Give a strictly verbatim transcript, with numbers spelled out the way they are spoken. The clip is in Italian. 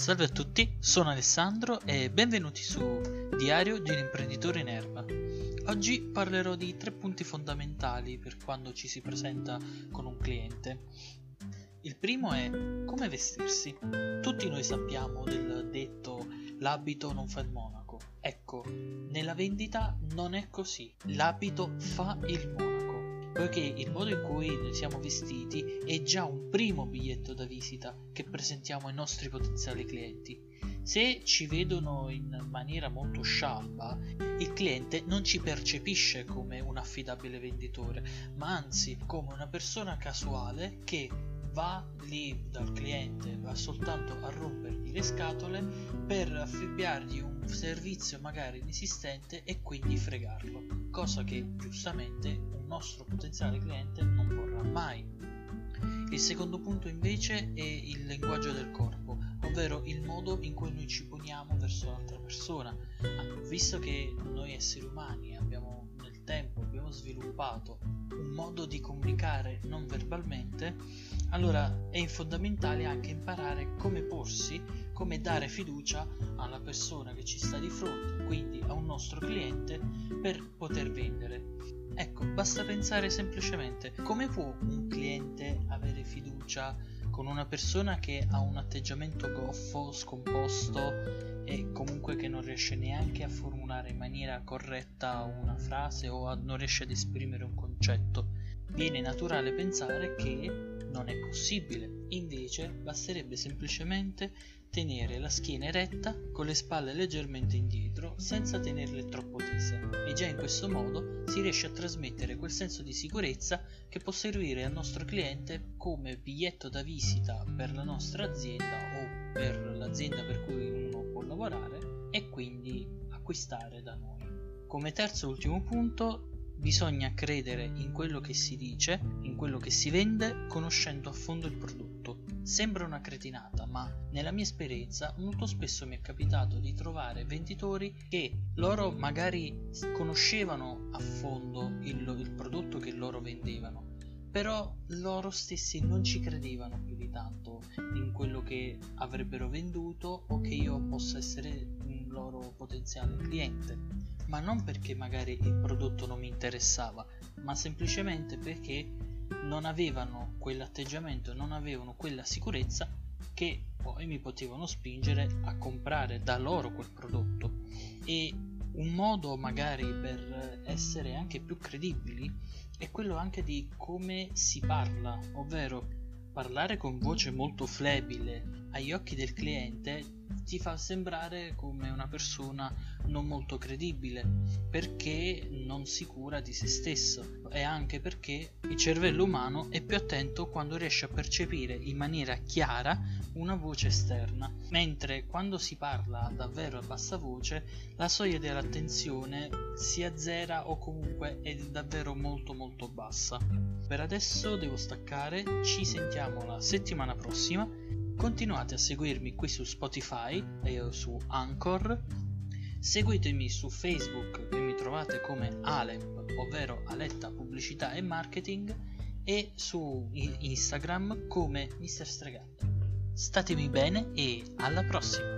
Salve a tutti, sono Alessandro e benvenuti su Diario di un imprenditore in erba. Oggi parlerò di tre punti fondamentali per quando ci si presenta con un cliente. Il primo è come vestirsi. Tutti noi sappiamo del detto l'abito non fa il monaco. Ecco, nella vendita non è così. L'abito fa il monaco, poiché il modo in cui noi siamo vestiti è già un primo biglietto da visita che presentiamo ai nostri potenziali clienti. Se ci vedono in maniera molto scialba, il cliente non ci percepisce come un affidabile venditore, ma anzi come una persona casuale che va lì dal cliente, va soltanto a rompergli le scatole per affibbiargli un servizio magari inesistente e quindi fregarlo, cosa che giustamente un nostro potenziale cliente non vorrà mai. Il secondo punto invece è il linguaggio del corpo, ovvero il modo in cui noi ci poniamo verso l'altra persona. Visto che noi esseri umani abbiamo nel tempo abbiamo sviluppato un modo di comunicare non verbalmente, allora è fondamentale anche imparare come porsi, come dare fiducia alla persona che ci sta di fronte, quindi a un nostro cliente, per poter vendere. Ecco, basta pensare semplicemente come può un cliente avere fiducia con una persona che ha un atteggiamento goffo, scomposto e comunque che non riesce neanche a formulare in maniera corretta una frase o a, non riesce ad esprimere un concetto. Viene naturale pensare che non è possibile, invece basterebbe semplicemente tenere la schiena eretta con le spalle leggermente indietro senza tenerle troppo tese, e già in questo modo si riesce a trasmettere quel senso di sicurezza che può servire al nostro cliente come biglietto da visita per la nostra azienda o per l'azienda per cui uno può lavorare e quindi acquistare da noi. Come terzo e ultimo punto, bisogna credere in quello che si dice, in quello che si vende, conoscendo a fondo il prodotto. Sembra una cretinata, ma nella mia esperienza molto spesso mi è capitato di trovare venditori che loro magari conoscevano a fondo il, il prodotto che loro vendevano, però loro stessi non ci credevano più di tanto in quello che avrebbero venduto o che io possa essere un loro potenziale cliente. Ma non perché magari il prodotto non mi interessava, ma semplicemente perché non avevano quell'atteggiamento, non avevano quella sicurezza che poi mi potevano spingere a comprare da loro quel prodotto. E un modo magari per essere anche più credibili è quello anche di come si parla, ovvero parlare con voce molto flebile agli occhi del cliente ti fa sembrare come una persona non molto credibile, perché non sicura di se stesso, e anche perché il cervello umano è più attento quando riesce a percepire in maniera chiara una voce esterna, mentre quando si parla davvero a bassa voce la soglia dell'attenzione si azzera o comunque è davvero molto molto bassa. Per adesso devo staccare, ci sentiamo la settimana prossima. Continuate a seguirmi qui su Spotify e su Anchor. Seguitemi su Facebook e mi trovate come Alep, ovvero Aletta Pubblicità e Marketing, e su Instagram come mister Stregato. Statemi bene e alla prossima!